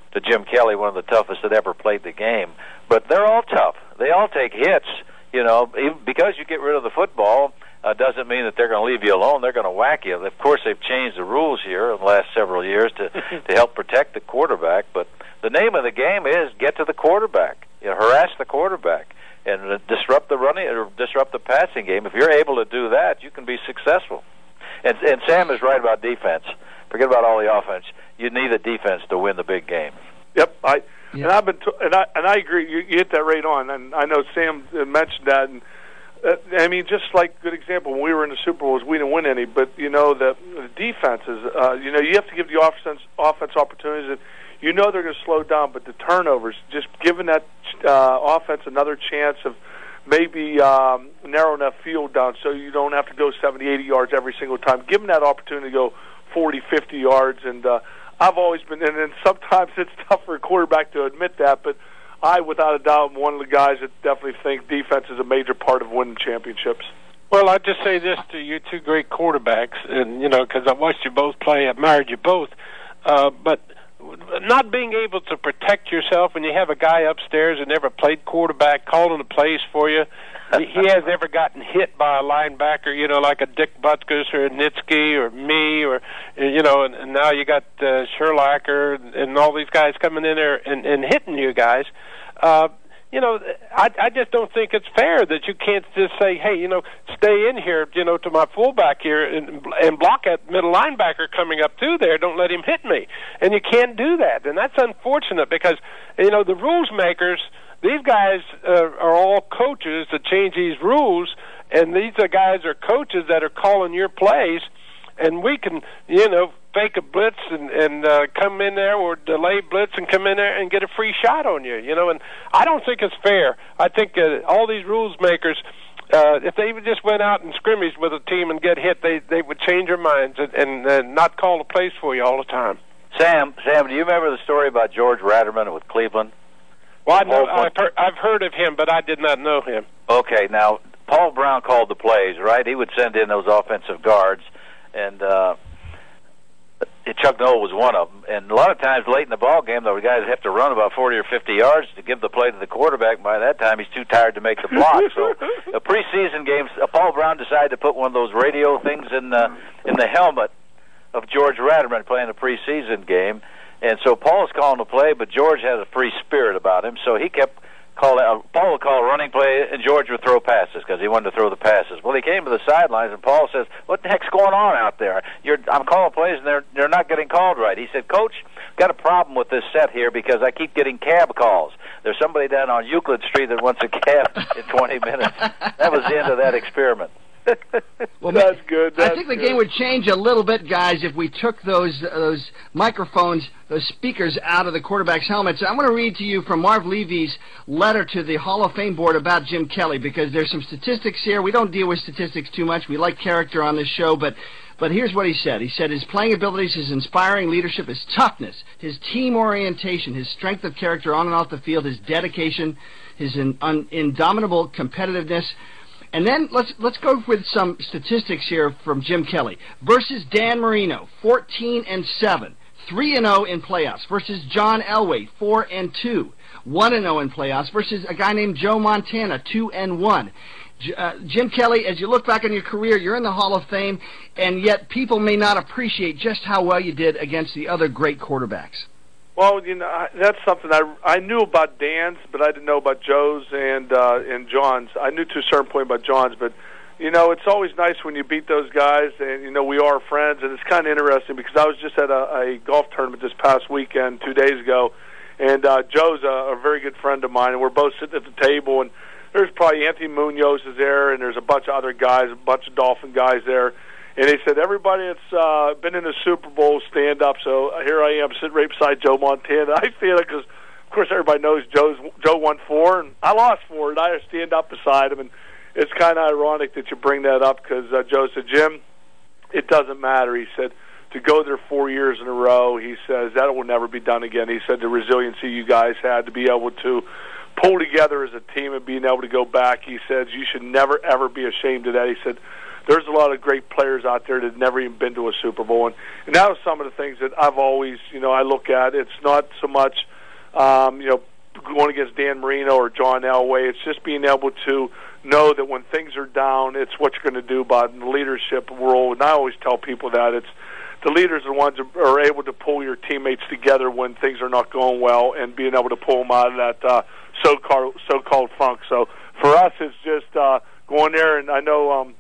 Speaker 16: to Jim Kelly, one of the toughest that ever played the game. But they're all tough. They all take hits. You know, even because you get rid of the football uh, doesn't mean that they're going to leave you alone. They're going to whack you. Of course, they've changed the rules here in the last several years to to help protect the quarterback. But the name of the game is get to the quarterback. You know, harass the quarterback and uh, disrupt the running or disrupt the passing game. If you're able to do that, you can be successful. And, and Sam is right about defense. Forget about all the offense. You need a defense to win the big game.
Speaker 3: Yep, I yeah. and I've been t- and I and I agree. You, you hit that right on, and I know Sam mentioned that. And uh, I mean, just like good example, when we were in the Super Bowls, we didn't win any, but you know the, the defenses. Uh, you know, you have to give the offense offense opportunities. And you know they're going to slow down, but the turnovers, just giving that uh, offense another chance of maybe um, narrowing that field down, so you don't have to go seventy, eighty yards every single time. Give them that opportunity to go forty, fifty yards, and uh, I've always been, and then sometimes it's tough for a quarterback to admit that, but I, without a doubt, am one of the guys that definitely think defense is a major part of winning championships.
Speaker 17: Well, I'd just say this to you two great quarterbacks, and, you know, because I watched you both play, I admired you both, uh, but not being able to protect yourself when you have a guy upstairs that never played quarterback calling the plays for you. He has never gotten hit by a linebacker, you know, like a Dick Butkus or a Nitsky or me, or, you know, and, and now you got uh, Sherlacker and, and all these guys coming in there and, and hitting you guys. Uh, you know, I, I just don't think it's fair that you can't just say, hey, you know, stay in here, you know, to my fullback here and, and block that middle linebacker coming up through there. Don't let him hit me. And you can't do that. And that's unfortunate because, you know, the rules makers, these guys uh, are all coaches that change these rules, and these are guys are coaches that are calling your plays, and we can, you know, fake a blitz and, and uh, come in there or delay blitz and come in there and get a free shot on you, you know, and I don't think it's fair. I think uh, all these rules makers, uh, if they just went out and scrimmaged with a team and get hit, they, they would change their minds and, and uh, not call the plays for you all the time.
Speaker 16: Sam, Sam, do you remember the story about George Ratterman with Cleveland?
Speaker 17: Well, I know, I've, heard, I've heard of him, but I did not know him.
Speaker 16: Okay, now, Paul Brown called the plays, right? He would send in those offensive guards, and uh, Chuck Noll was one of them. And a lot of times late in the ball game, the guys have to run about forty or fifty yards to give the play to the quarterback. By that time, he's too tired to make the block. So, a preseason game, uh, Paul Brown decided to put one of those radio things in the, in the helmet of George Ratterman playing a preseason game. And so Paul's calling the play, but George has a free spirit about him, so he kept calling. Uh, Paul would call a running play, and George would throw passes because he wanted to throw the passes. Well, he came to the sidelines, and Paul says, "What the heck's going on out there? You're, I'm calling plays, and they're they're not getting called right." He said, "Coach, got a problem with this set here because I keep getting cab calls. There's somebody down on Euclid Street that wants a cab in twenty minutes." That was the end of that experiment.
Speaker 3: Well, that's good. That's
Speaker 1: I think the
Speaker 3: good.
Speaker 1: game would change a little bit, guys, if we took those uh, those microphones, those speakers out of the quarterback's helmets. I'm going to read to you from Marv Levy's letter to the Hall of Fame board about Jim Kelly, because there's some statistics here. We don't deal with statistics too much. We like character on this show, but but here's what he said. He said his playing abilities, his inspiring leadership, his toughness, his team orientation, his strength of character on and off the field, his dedication, his in, un, indomitable competitiveness. And then let's let's go with some statistics here from Jim Kelly. Versus Dan Marino, fourteen and seven, three and oh in playoffs. Versus John Elway, four and two, one and oh in playoffs. Versus a guy named Joe Montana, two and one. Uh, Jim Kelly, as you look back on your career, you're in the Hall of Fame, and yet people may not appreciate just how well you did against the other great quarterbacks.
Speaker 3: Well, you know, I, that's something I, I knew about Dan's, but I didn't know about Joe's and uh, and John's. I knew to a certain point about John's, but, you know, it's always nice when you beat those guys, and, you know, we are friends, and it's kind of interesting because I was just at a, a golf tournament this past weekend, two days ago, and uh, Joe's a, a very good friend of mine, and we're both sitting at the table, and there's probably Anthony Munoz is there, and there's a bunch of other guys, a bunch of Dolphin guys there. And they said, everybody that's uh, been in the Super Bowl, stand up. So here I am sitting right beside Joe Montana. I feel it because, of course, everybody knows Joe's, Joe won four, and I lost four, and I stand up beside him. And it's kind of ironic that you bring that up because uh, Joe said, Jim, it doesn't matter. He said, to go there four years in a row, he says, that will never be done again. He said the resiliency you guys had to be able to pull together as a team and being able to go back. He says, you should never, ever be ashamed of that. He said, there's a lot of great players out there that have never even been to a Super Bowl. And, and that was some of the things that I've always, you know, I look at. It's not so much, um, you know, going against Dan Marino or John Elway. It's just being able to know that when things are down, it's what you're going to do about the leadership role. And I always tell people that it's the leaders are the ones that are able to pull your teammates together when things are not going well and being able to pull them out of that uh, so-called, so-called funk. So for us, it's just uh, going there. And I know, um,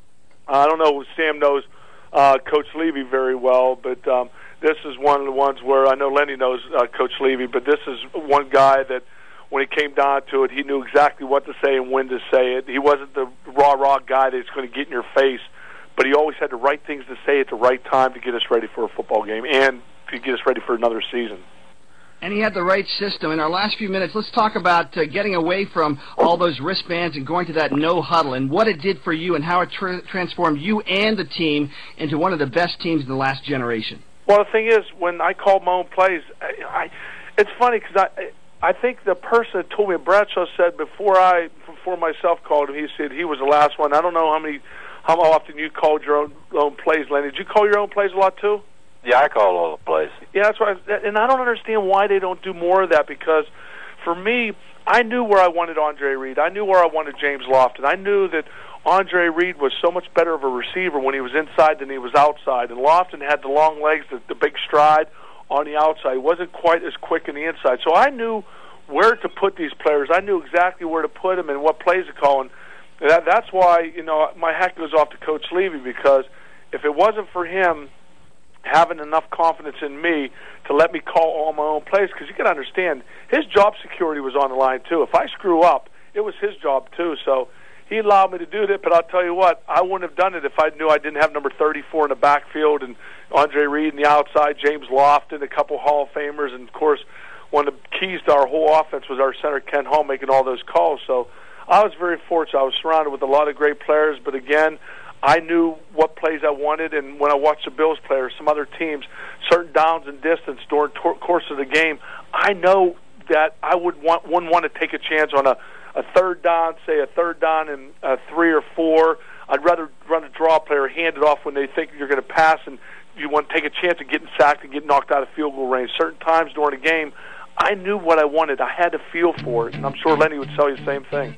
Speaker 3: I don't know, Sam knows uh, Coach Levy very well, but um, this is one of the ones where I know Lenny knows uh, Coach Levy, but this is one guy that when it came down to it, he knew exactly what to say and when to say it. He wasn't the rah-rah guy that's going to get in your face, but he always had the right things to say at the right time to get us ready for a football game and to get us ready for another season.
Speaker 1: And he had the right system. In our last few minutes, let's talk about uh, getting away from all those wristbands and going to that no huddle and what it did for you and how it tra- transformed you and the team into one of the best teams in the last generation.
Speaker 3: Well, the thing is, when I called my own plays, I, I, it's funny because I, I think the person that told me, Bradshaw said before I, before myself called him, he said he was the last one. I don't know how many, how often you called your own, own plays, Lenny. Did you call your own plays a lot too?
Speaker 16: Yeah, I call all the plays.
Speaker 3: Yeah, that's right. And I don't understand why they don't do more of that, because for me, I knew where I wanted Andre Reed. I knew where I wanted James Lofton. I knew that Andre Reed was so much better of a receiver when he was inside than he was outside. And Lofton had the long legs, the, the big stride on the outside. He wasn't quite as quick in the inside. So I knew where to put these players. I knew exactly where to put them and what plays to call. And that, that's why, you know, my hat goes off to Coach Levy, because if it wasn't for him having enough confidence in me to let me call all my own plays, because you got to understand, his job security was on the line too. If I screw up, it was his job too. So he allowed me to do that, but I'll tell you what, I wouldn't have done it if I knew I didn't have number thirty-four in the backfield and Andre Reed in the outside, James Lofton, a couple Hall of Famers, and of course one of the keys to our whole offense was our center Ken Hall making all those calls. So I was very fortunate. I was surrounded with a lot of great players, but again, I knew what plays I wanted, and when I watched the Bills play or some other teams, certain downs and distance during the course of the game, I know that I would want, wouldn't want to take a chance on a, a third down, say a third down and a three or four. I'd rather run a draw play or hand it off when they think you're going to pass, and you want to take a chance of getting sacked and getting knocked out of field goal range. Certain times during the game, I knew what I wanted. I had to feel for it, and I'm sure Lenny would tell you the same thing.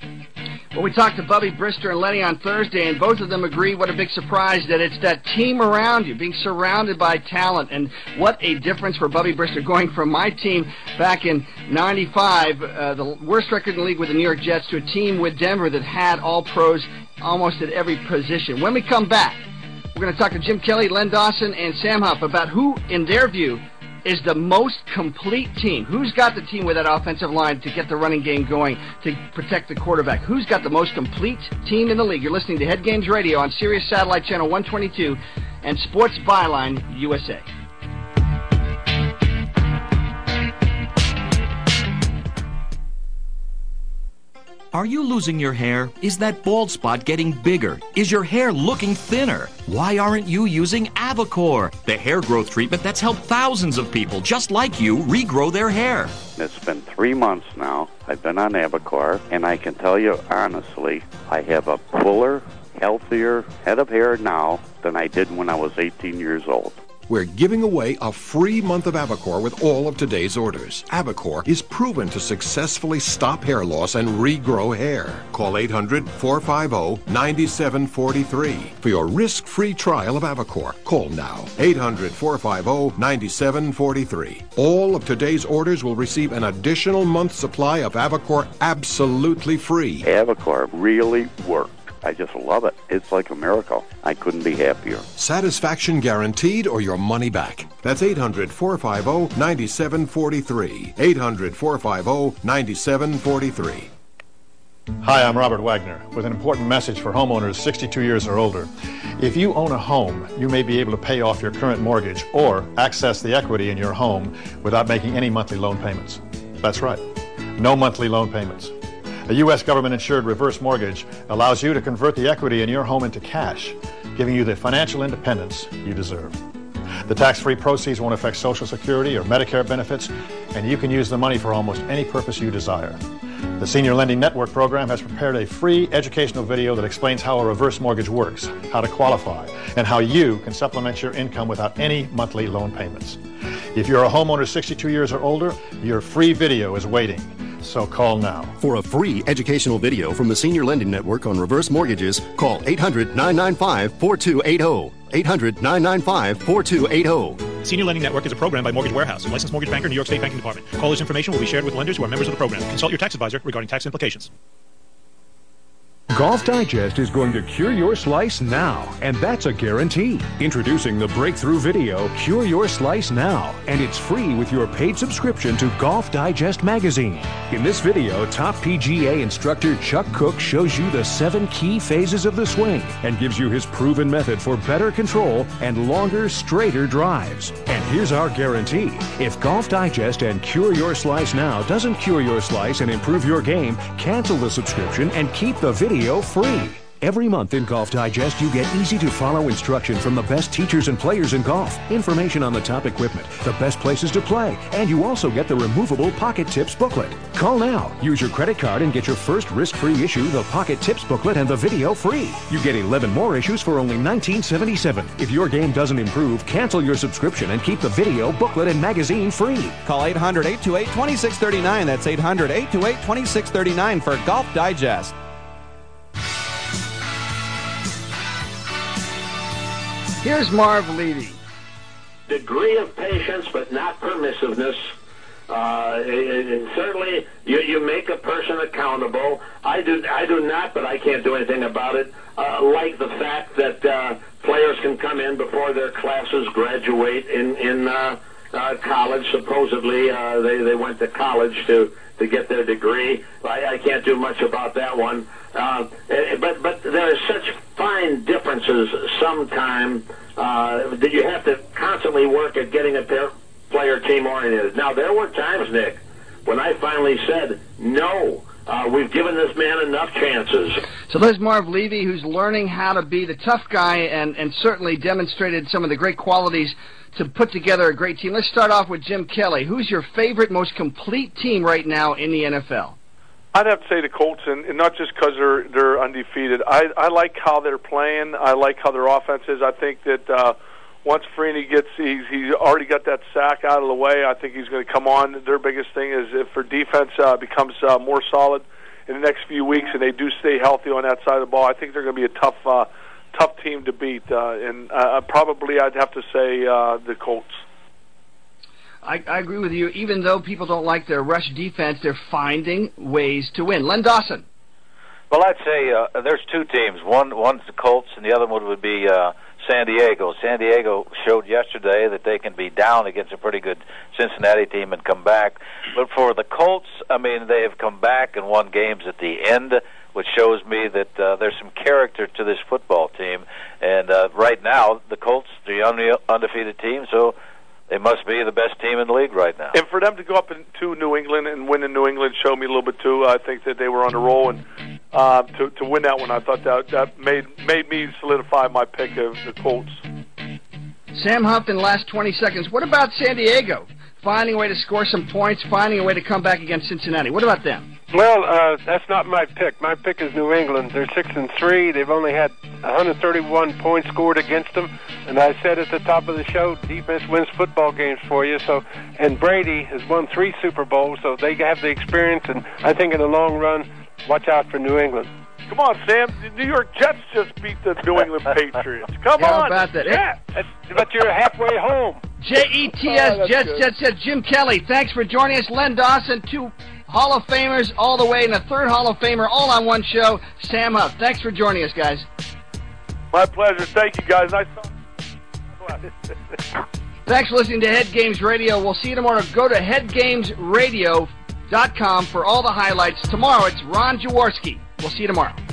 Speaker 1: Well, we talked to Bubby Brister and Lenny on Thursday, and both of them agree what a big surprise that it's that team around you, being surrounded by talent, and what a difference for Bubby Brister going from my team back in ninety-five, uh, the worst record in the league with the New York Jets, to a team with Denver that had all pros almost at every position. When we come back, we're going to talk to Jim Kelly, Len Dawson, and Sam Huff about who, in their view, is the most complete team. Who's got the team with that offensive line to get the running game going, to protect the quarterback? Who's got the most complete team in the league? You're listening to Head Games Radio on Sirius Satellite Channel one twenty-two and Sports Byline U S A.
Speaker 6: Are you losing your hair? Is that bald spot getting bigger? Is your hair looking thinner? Why aren't you using Avocor, the hair growth treatment that's helped thousands of people just like you regrow their hair?
Speaker 7: It's been three months now. I've been on Avocor, and I can tell you honestly, I have a fuller, healthier head of hair now than I did when I was eighteen years old.
Speaker 23: We're giving away a free month of Avocor with all of today's orders. Avocor is proven to successfully stop hair loss and regrow hair. Call eight hundred, four five zero, nine seven four three for your risk-free trial of Avocor. Call now. eight hundred, four five zero, nine seven four three. All of today's orders will receive an additional month's supply of Avocor absolutely free.
Speaker 7: Avocor really works. I just love it. It's like a miracle. I couldn't be happier.
Speaker 23: Satisfaction guaranteed or your money back. That's eight hundred, four five zero, nine seven four three. eight hundred, four five zero, nine seven four three.
Speaker 24: Hi, I'm Robert Wagner with an important message for homeowners sixty-two years or older. If you own a home, you may be able to pay off your current mortgage or access the equity in your home without making any monthly loan payments. That's right. No monthly loan payments. A U S government-insured reverse mortgage allows you to convert the equity in your home into cash, giving you the financial independence you deserve. The tax-free proceeds won't affect Social Security or Medicare benefits, and you can use the money for almost any purpose you desire. The Senior Lending Network program has prepared a free educational video that explains how a reverse mortgage works, how to qualify, and how you can supplement your income without any monthly loan payments. If you're a homeowner sixty-two years or older, your free video is waiting. So call now.
Speaker 8: For a free educational video from the Senior Lending Network on reverse mortgages, call eight hundred, nine nine five, four two eight zero. eight hundred, nine nine five, four two eight zero.
Speaker 9: Senior Lending Network is a program by Mortgage Warehouse, licensed mortgage banker, New York State Banking Department. Caller's information will be shared with lenders who are members of the program. Consult your tax advisor regarding tax implications.
Speaker 10: Golf Digest is going to cure your slice now, and that's a guarantee. Introducing the breakthrough video, Cure Your Slice Now, and it's free with your paid subscription to Golf Digest magazine. In this video, top P G A instructor Chuck Cook shows you the seven key phases of the swing and gives you his proven method for better control and longer, straighter drives. And here's our guarantee. If Golf Digest and Cure Your Slice Now doesn't cure your slice and improve your game, cancel the subscription and keep the video free. Every month in Golf Digest, you get easy-to-follow instruction from the best teachers and players in golf, information on the top equipment, the best places to play, and you also get the removable Pocket Tips booklet. Call now. Use your credit card and get your first risk-free issue, the Pocket Tips booklet, and the video free. You get eleven more issues for only nineteen seventy-seven. If your game doesn't improve, cancel your subscription and keep the video, booklet, and magazine free.
Speaker 12: Call eight hundred, eight two eight, two six three nine. That's eight hundred, eight two eight, two six three nine for Golf Digest.
Speaker 1: Here's Marv Levy.
Speaker 25: Degree of patience, but not permissiveness. Uh, and certainly, you, you make a person accountable. I do, I do not, but I can't do anything about it. Uh, like the fact that uh, players can come in before their classes graduate in in uh, uh, college. Supposedly, uh, they they went to college to to get their degree. I, I can't do much about that one. Uh, but but there are such fine differences sometimes uh, that you have to constantly work at getting a pair, player team oriented. Now, there were times, Nick, when I finally said, no, uh, we've given this man enough chances.
Speaker 1: So there's Marv Levy, who's learning how to be the tough guy and, and certainly demonstrated some of the great qualities to put together a great team. Let's start off with Jim Kelly. Who's your favorite, most complete team right now in the N F L?
Speaker 3: I'd have to say the Colts, and, and not just because they're they're undefeated. I I like how they're playing. I like how their offense is. I think that uh, once Freeney gets, he's he's already got that sack out of the way. I think he's going to come on. Their biggest thing is if their defense uh, becomes uh, more solid in the next few weeks, and they do stay healthy on that side of the ball, I think they're going to be a tough uh, tough team to beat. Uh, and uh, probably I'd have to say uh, the Colts.
Speaker 1: I, I agree with you. Even though people don't like their rush defense, they're finding ways to win. Len Dawson.
Speaker 16: Well, I'd say uh, there's two teams. One, one's the Colts, and the other one would be uh, San Diego. San Diego showed yesterday that they can be down against a pretty good Cincinnati team and come back. But for the Colts, I mean, they have come back and won games at the end, which shows me that uh, there's some character to this football team. And uh, right now, the Colts, the only undefeated team, so they must be the best team in the league right now.
Speaker 3: And for them to go up into New England and win in New England showed me a little bit too. I think that they were on a roll, and uh, to to win that one, I thought that that made made me solidify my pick of the Colts.
Speaker 1: Sam Huff in the last twenty seconds. What about San Diego? Finding a way to score some points, finding a way to come back against Cincinnati. What about them?
Speaker 17: Well, uh, that's not my pick. My pick is New England. They're six and three. They've only had one hundred thirty-one points scored against them. And I said at the top of the show, defense wins football games for you. So, and Brady has won three Super Bowls, so they have the experience. And I think in the long run, watch out for New England.
Speaker 3: Come on, Sam. The New York Jets just beat the New England Patriots. Come
Speaker 1: yeah,
Speaker 3: on.
Speaker 1: About that.
Speaker 3: Yeah.
Speaker 17: But you're halfway home.
Speaker 1: J E T S,
Speaker 17: oh,
Speaker 1: Jets, Jets, Jets. Jim Kelly, thanks for joining us. Len Dawson, two Hall of Famers all the way, and a third Hall of Famer all on one show. Sam Huff, thanks for joining us, guys.
Speaker 3: My pleasure. Thank you, guys. Nice talking.
Speaker 1: Thanks for listening to Head Games Radio. We'll see you tomorrow. Go to head games radio dot com for all the highlights. Tomorrow, it's Ron Jaworski. We'll see you tomorrow.